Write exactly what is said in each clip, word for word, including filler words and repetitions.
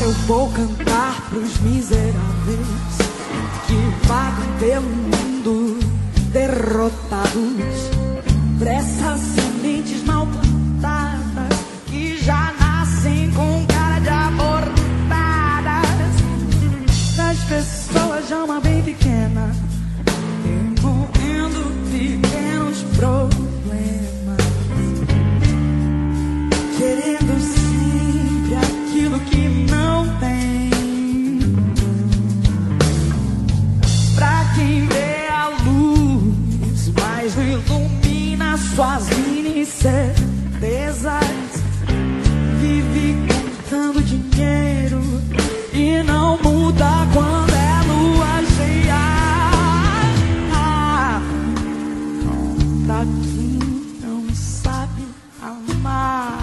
eu vou cantar pros miseráveis que vagam pelo mundo derrotados, pra essas sementes mal plantadas que já nascem com cara de abortadas, das pessoas de alma bem pequena, removendo pequenos problemas, querendo sempre aquilo que não tem. Pra quem vê a luz, mas não ilumina suas incertezas, vive contando dinheiro e não muda quando é lua cheia. Ah, pra quem não sabe amar,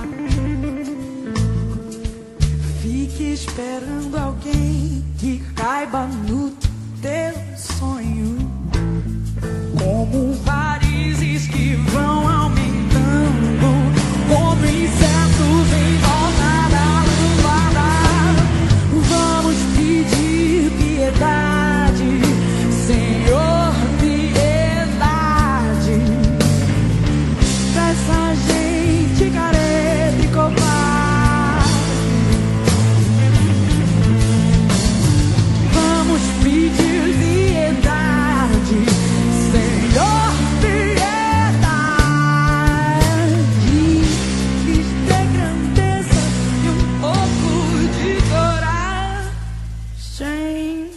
fique esperando alguém que caiba no teu sonho, como varizes que vão aumentando, como insetos em volta da luvada. Vamos pedir piedade, Senhor, piedade, pra essa gente careta e covarde. Vamos pedir piedade, Senhor, piedade, lhes dê grandeza e um pouco de coragem.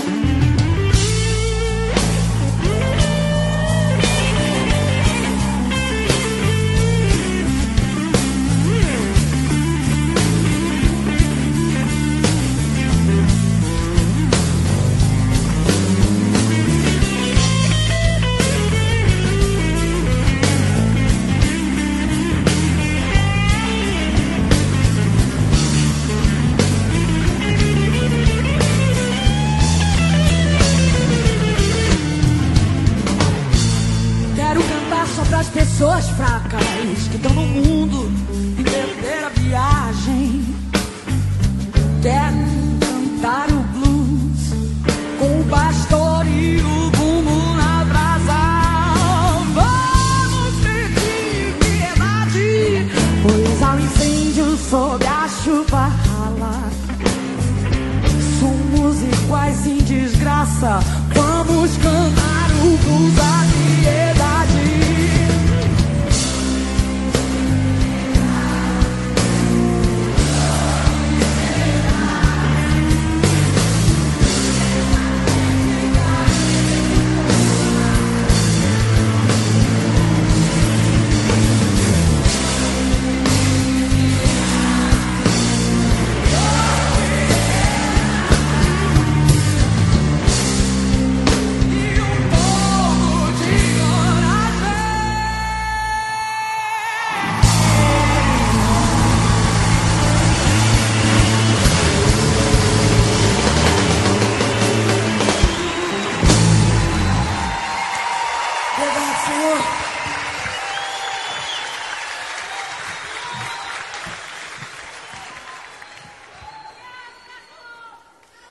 Quero cantar só pras pessoas fracas que estão no mundo e perderam a viagem. Quero cantar o blues com o pastor e o bumbo na brasa. Vamos pedir piedade, pois há um incêndio sob a chuva rala. Somos iguais em desgraça,